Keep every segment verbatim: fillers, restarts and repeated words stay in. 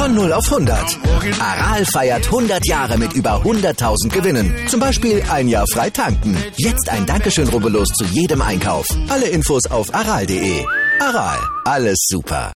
Von null auf hundert. Aral feiert hundert Jahre mit über hunderttausend Gewinnen. Zum Beispiel ein Jahr frei tanken. Jetzt ein Dankeschön, rubbellos zu jedem Einkauf. Alle Infos auf aral punkt de. Aral, alles super.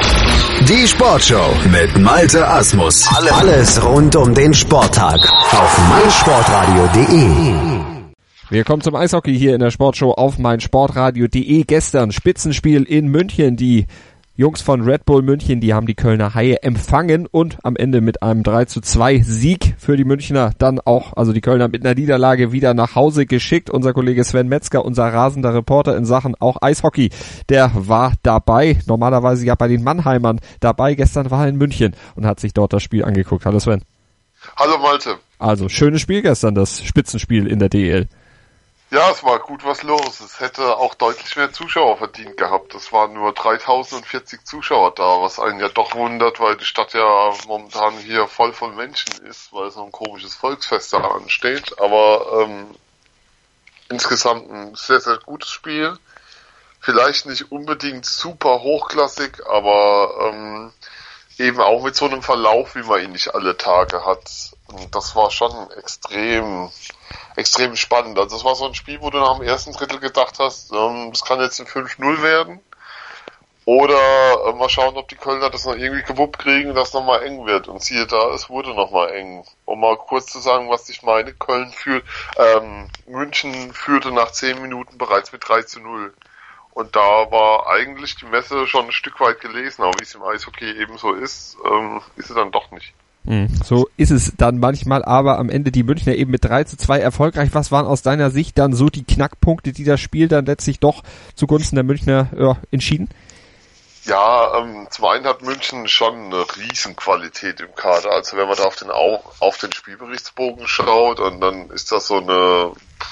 Die Sportshow mit Malte Asmus. Alles rund um den Sporttag auf meinsportradio punkt de. Wir kommen zum Eishockey hier in der Sportshow auf meinsportradio punkt de. Gestern Spitzenspiel in München. Die Jungs von Red Bull München, die haben die Kölner Haie empfangen und am Ende mit einem drei zu zwei Sieg für die Münchner dann auch, also die Kölner mit einer Niederlage wieder nach Hause geschickt. Unser Kollege Sven Metzger, unser rasender Reporter in Sachen auch Eishockey, der war dabei, normalerweise ja bei den Mannheimern dabei. Gestern war er in München und hat sich dort das Spiel angeguckt. Hallo Sven. Hallo Malte. Also schönes Spiel gestern, das Spitzenspiel in der D E L. Ja, es war gut was los. Es hätte auch deutlich mehr Zuschauer verdient gehabt. Es waren nur dreitausendvierzig Zuschauer da, was einen ja doch wundert, weil die Stadt ja momentan hier voll von Menschen ist, weil so ein komisches Volksfest da ansteht. Aber ähm, insgesamt ein sehr, sehr gutes Spiel. Vielleicht nicht unbedingt super hochklassig, aber ähm, eben auch mit so einem Verlauf, wie man ihn nicht alle Tage hat. Und das war schon extrem... extrem spannend. Also das war so ein Spiel, wo du nach dem ersten Drittel gedacht hast, ähm, das kann jetzt ein fünf null werden. Oder äh, mal schauen, ob die Kölner das noch irgendwie gewuppt kriegen und das nochmal eng wird. Und siehe da, es wurde nochmal eng. Um mal kurz zu sagen, was ich meine, Köln führt, ähm, München führte nach zehn Minuten bereits mit drei zu null. Und da war eigentlich die Messe schon ein Stück weit gelesen, aber wie es im Eishockey eben so ist, ähm, ist sie dann doch nicht. So ist es dann manchmal, aber am Ende die Münchner eben mit drei zu zwei erfolgreich. Was waren aus deiner Sicht dann so die Knackpunkte, die das Spiel dann letztlich doch zugunsten der Münchner ja, entschieden? Ja, ähm, zum einen hat München schon eine Riesenqualität im Kader. Also wenn man da auf den, auf den Spielberichtsbogen schaut und dann ist das so eine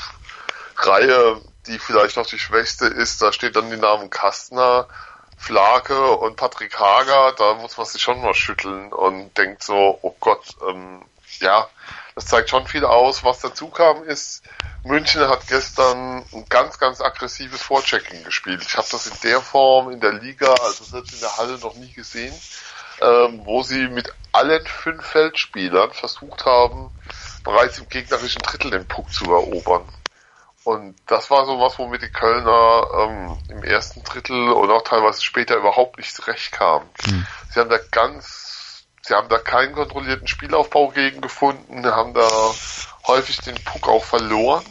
Reihe, die vielleicht noch die schwächste ist, da steht dann die Namen Kastner, Flake und Patrick Hager, da muss man sich schon mal schütteln und denkt so, oh Gott, ähm, ja, das zeigt schon viel aus. Was dazu kam ist, München hat gestern ein ganz, ganz aggressives Vorchecking gespielt. Ich habe das in der Form in der Liga, also selbst in der Halle noch nie gesehen, ähm, wo sie mit allen fünf Feldspielern versucht haben, bereits im gegnerischen Drittel den Puck zu erobern. Und das war so was, womit die Kölner ähm, im ersten Drittel und auch teilweise später überhaupt nicht zurechtkamen. Mhm. Sie haben da ganz, sie haben da keinen kontrollierten Spielaufbau gegen gefunden, haben da häufig den Puck auch verloren,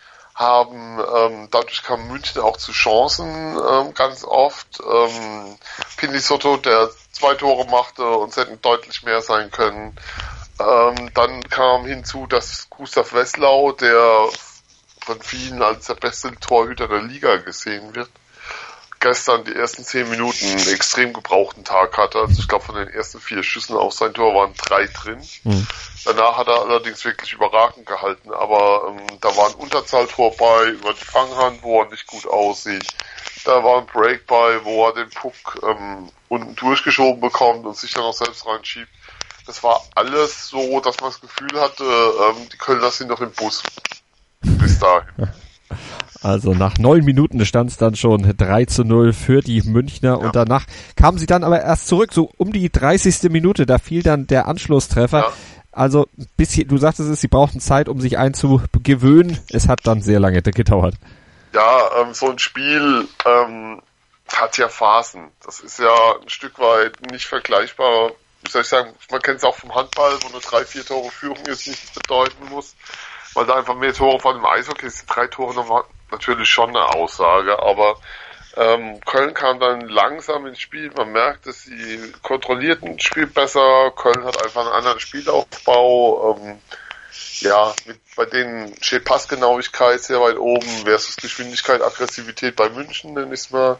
haben, ähm, dadurch kam München auch zu Chancen ähm, ganz oft. Ähm, Pinizzotto, der zwei Tore machte und es hätten deutlich mehr sein können. Ähm, dann kam hinzu, dass Gustav Wesslau, der von vielen als der beste Torhüter der Liga gesehen wird, gestern die ersten zehn Minuten einen extrem gebrauchten Tag hatte. Also ich glaube, von den ersten vier Schüssen auf sein Tor waren drei drin. Mhm. Danach hat er allerdings wirklich überragend gehalten, aber ähm, da war ein Unterzahltor bei über die Fanghand, wo er nicht gut aussieht. Da war ein Break bei, wo er den Puck ähm, unten durchgeschoben bekommt und sich dann auch selbst reinschiebt. Das war alles so, dass man das Gefühl hatte, ähm, die Kölner sind noch im Bus. Bis dahin. Also nach neun Minuten stand es dann schon drei zu null für die Münchner, ja. Und danach kamen sie dann aber erst zurück, so um die dreißigste Minute, da fiel dann der Anschlusstreffer. Ja. Also bis hier, du sagtest es, sie brauchten Zeit, um sich einzugewöhnen. Es hat dann sehr lange gedauert. Ja, ähm, so ein Spiel ähm, hat ja Phasen. Das ist ja ein Stück weit nicht vergleichbar. Wie soll ich sagen, man kennt es auch vom Handball, wo eine drei, vier Tore Führung ist, nichts bedeuten muss. Weil da einfach mehr Tore von dem Eishockey sind, drei Tore nochmal natürlich schon eine Aussage, aber ähm, Köln kam dann langsam ins Spiel, man merkt, dass sie kontrollierten ein Spiel besser, Köln hat einfach einen anderen Spielaufbau, ähm, ja, mit, bei denen steht Passgenauigkeit sehr weit oben versus Geschwindigkeit, Aggressivität bei München, nenne ich es mal.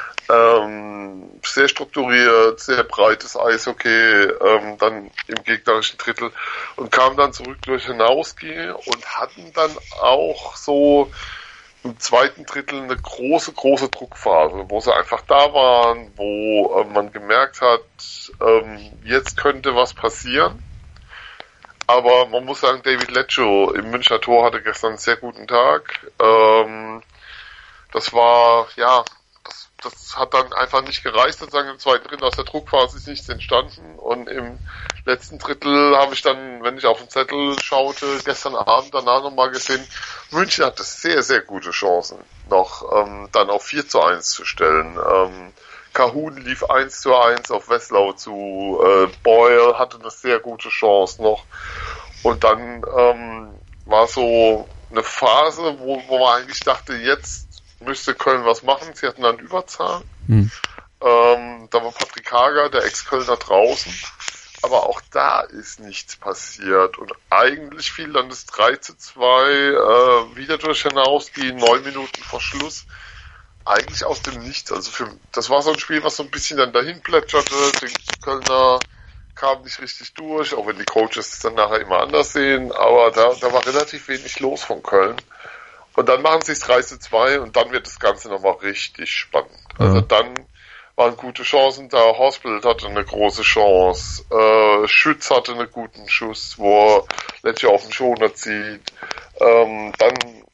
Ähm, sehr strukturiert, sehr breites Eishockey, ähm, dann im gegnerischen Drittel und kamen dann zurück durch Hanowski und hatten dann auch so im zweiten Drittel eine große, große Druckphase, wo sie einfach da waren, wo äh, man gemerkt hat, ähm, jetzt könnte was passieren. Aber man muss sagen, David Lecco im Münchner Tor hatte gestern einen sehr guten Tag. Ähm, das war, ja, das hat dann einfach nicht gereicht, sozusagen im zweiten Drittel. Aus der Druckphase ist nichts entstanden und im letzten Drittel habe ich dann, wenn ich auf den Zettel schaute, gestern Abend danach nochmal gesehen, München hatte sehr, sehr gute Chancen, noch ähm, dann auf vier zu eins zu stellen. Ähm, Kahun lief eins zu eins auf Wesslau zu, äh, Boyle hatte eine sehr gute Chance noch und dann ähm, war so eine Phase, wo, wo man eigentlich dachte, jetzt müsste Köln was machen. Sie hatten dann Überzahl. Hm. Ähm, da war Patrick Hager, der Ex-Kölner, draußen. Aber auch da ist nichts passiert. Und eigentlich fiel dann das drei zu zwei äh, wieder durch Hanowski, neun Minuten vor Schluss. Eigentlich aus dem Nichts. Also für, das war so ein Spiel, was so ein bisschen dann dahin plätscherte. Die Kölner kamen nicht richtig durch, auch wenn die Coaches es dann nachher immer anders sehen. Aber da, da war relativ wenig los von Köln. Und dann machen sie es drei zu zwei und dann wird das Ganze nochmal richtig spannend. Also mhm. dann waren gute Chancen da. Horsfield hatte eine große Chance. Äh, Schütz hatte einen guten Schuss, wo er letztlich auf den Schoner zieht. Ähm, dann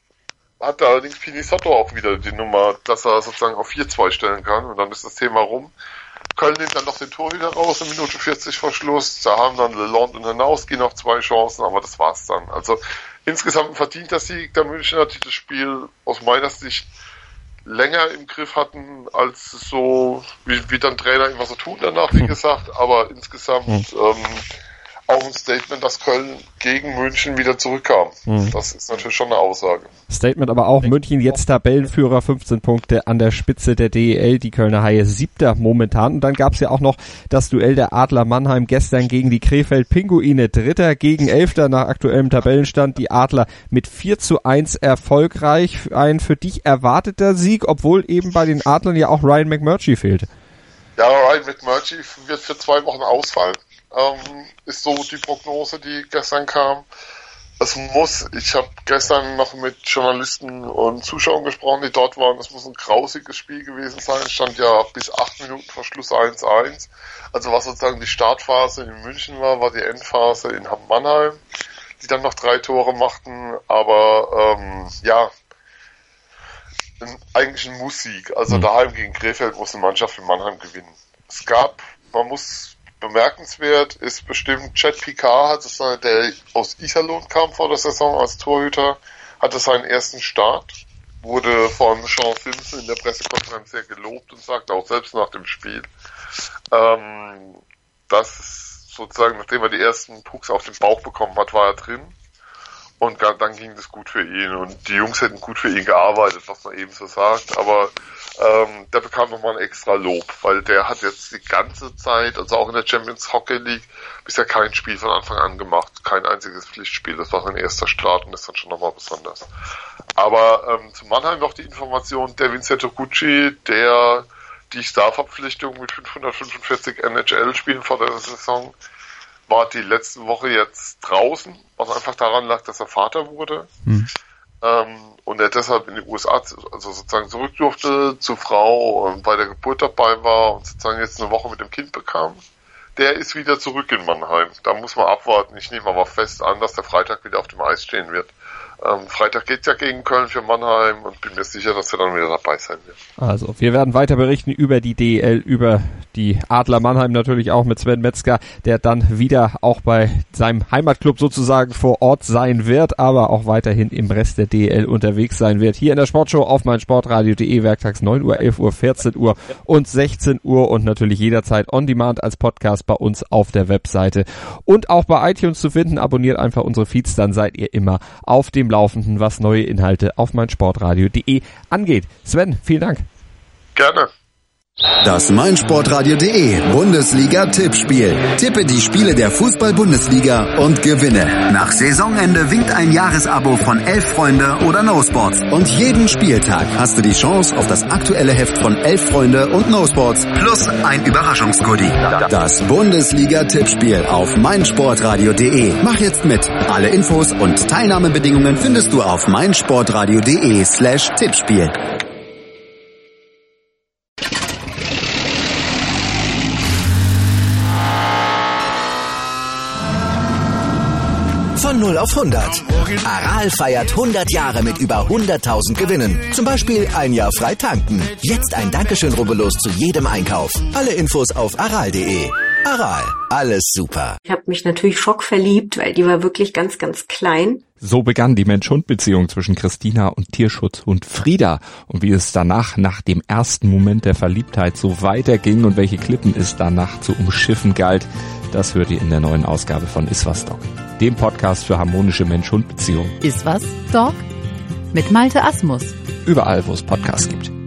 hatte allerdings Pinizzotto auch wieder die Nummer, dass er sozusagen auf vier zwei stellen kann. Und dann ist das Thema rum. Köln nimmt dann noch den Torhüter raus, eine Minute vierzig vor Schluss. Da haben dann Lalonde und Hanowski noch zwei Chancen, aber das war's dann. Also insgesamt ein verdienter Sieg der Münchner, die das Spiel aus meiner Sicht länger im Griff hatten, als so, wie, wie dann Trainer immer so tun danach, wie gesagt. Aber insgesamt ähm, auch ein Statement, dass Köln gegen München wieder zurückkam. Mhm. Das ist natürlich schon eine Aussage. Statement aber auch, München jetzt Tabellenführer, fünfzehn Punkte an der Spitze der D E L, die Kölner Haie siebter momentan. Und dann gab's ja auch noch das Duell der Adler Mannheim gestern gegen die Krefeld Pinguine, dritter gegen elfter nach aktuellem Tabellenstand. Die Adler mit vier zu eins erfolgreich. Ein für dich erwarteter Sieg, obwohl eben bei den Adlern ja auch Ryan McMurtry fehlte. Ja, Ryan McMurtry wird für zwei Wochen ausfallen. Ähm, ist so die Prognose, die gestern kam. Es muss, ich habe gestern noch mit Journalisten und Zuschauern gesprochen, die dort waren, es muss ein grausiges Spiel gewesen sein. Es stand ja bis acht Minuten vor Schluss eins eins. Also was sozusagen die Startphase in München war, war die Endphase in Mannheim, die dann noch drei Tore machten. Aber ähm, ja, ein, eigentlich ein Muss-Sieg. Also mhm. daheim gegen Krefeld muss eine Mannschaft in Mannheim gewinnen. Es gab, man muss bemerkenswert ist bestimmt Chad Picard, hat es, der aus Iserlohn kam vor der Saison als Torhüter, hatte seinen ersten Start, wurde von Sean Simpson in der Pressekonferenz sehr gelobt und sagte auch selbst nach dem Spiel, ähm, dass sozusagen, nachdem er die ersten Pucks auf den Bauch bekommen hat, war er drin. Und dann ging das gut für ihn. Und die Jungs hätten gut für ihn gearbeitet, was man eben so sagt. Aber ähm, der bekam nochmal ein extra Lob, weil der hat jetzt die ganze Zeit, also auch in der Champions Hockey League, bisher kein Spiel von Anfang an gemacht. Kein einziges Pflichtspiel. Das war sein erster Start und das ist dann schon nochmal besonders. Aber ähm, zu Mannheim noch die Information, der Vincenzo Gucci, der die Starverpflichtung mit fünfhundertfünfundvierzig N H L-Spielen vor der Saison war die letzte Woche jetzt draußen, was einfach daran lag, dass er Vater wurde. Hm. Ähm, und er deshalb in die U S A, also sozusagen zurück durfte, zur Frau und bei der Geburt dabei war und sozusagen jetzt eine Woche mit dem Kind bekam. Der ist wieder zurück in Mannheim. Da muss man abwarten. Ich nehme aber fest an, dass der Freitag wieder auf dem Eis stehen wird. Ähm, Freitag geht's ja gegen Köln für Mannheim und bin mir sicher, dass er dann wieder dabei sein wird. Also, wir werden weiter berichten über die D E L, über die Adler Mannheim natürlich auch mit Sven Metzger, der dann wieder auch bei seinem Heimatclub sozusagen vor Ort sein wird, aber auch weiterhin im Rest der D E L unterwegs sein wird. Hier in der Sportshow auf meinsportradio punkt de, werktags neun Uhr, elf Uhr, vierzehn Uhr und sechzehn Uhr und natürlich jederzeit on demand als Podcast bei uns auf der Webseite und auch bei iTunes zu finden. Abonniert einfach unsere Feeds, dann seid ihr immer auf dem Laufenden, was neue Inhalte auf meinsportradio punkt de angeht. Sven, vielen Dank. Gerne. Das meinsportradio punkt de Bundesliga-Tippspiel. Tippe die Spiele der Fußball-Bundesliga und gewinne. Nach Saisonende winkt ein Jahresabo von Elf Freunde oder No Sports. Und jeden Spieltag hast du die Chance auf das aktuelle Heft von Elf Freunde und No Sports plus ein Überraschungsgoodie. Das Bundesliga-Tippspiel auf meinsportradio punkt de. Mach jetzt mit. Alle Infos und Teilnahmebedingungen findest du auf meinsportradio punkt de slash Tippspiel. Von null auf hundert. Aral feiert hundert Jahre mit über hunderttausend Gewinnen. Zum Beispiel ein Jahr frei tanken. Jetzt ein Dankeschön, rubbellos zu jedem Einkauf. Alle Infos auf aral punkt de. Aral, alles super. Ich habe mich natürlich schockverliebt, weil die war wirklich ganz, ganz klein. So begann die Mensch-Hund-Beziehung zwischen Christina und Tierschutzhund Frieda. Und wie es danach, nach dem ersten Moment der Verliebtheit, so weiterging und welche Klippen es danach zu umschiffen galt, das hört ihr in der neuen Ausgabe von Iswas Dog, dem Podcast für harmonische Mensch-Hund-Beziehungen. Iswas Dog? Mit Malte Asmus. Überall, wo es Podcasts gibt.